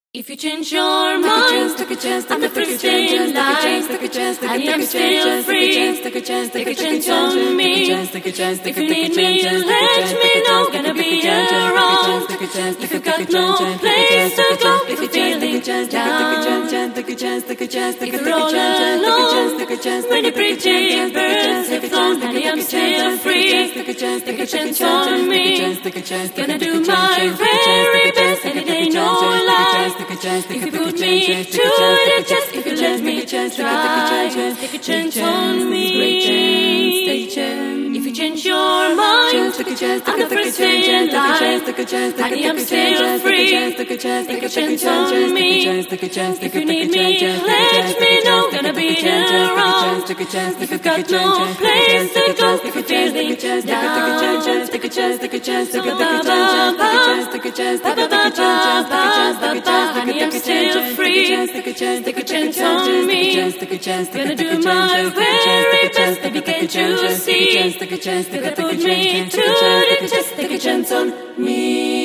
If you change your mind, I'm the first in line. I am still free. Take a chance on me. If you need me, let me know. Gonna be around. If you've got no place to go, if you're feeling down, if you're all alone, when the pretty birds have flown, I am still free. Take a chance on me. Gonna do my very best, and it ain't no lie. If you put me to the test, if you let me try, take a chance on me. If you change your mind, I'm the first in line. I am still free. Take a chance on me. If you need me, let me know. Gonna be around. If you've got no place to go, if you're feeling down, take a chance, take a chance, take a chance, take a chance, take a chance, I am still free. Take a chance on me. Gonna do my very best, baby, can't you see? If you put me to the test, take a chance on me.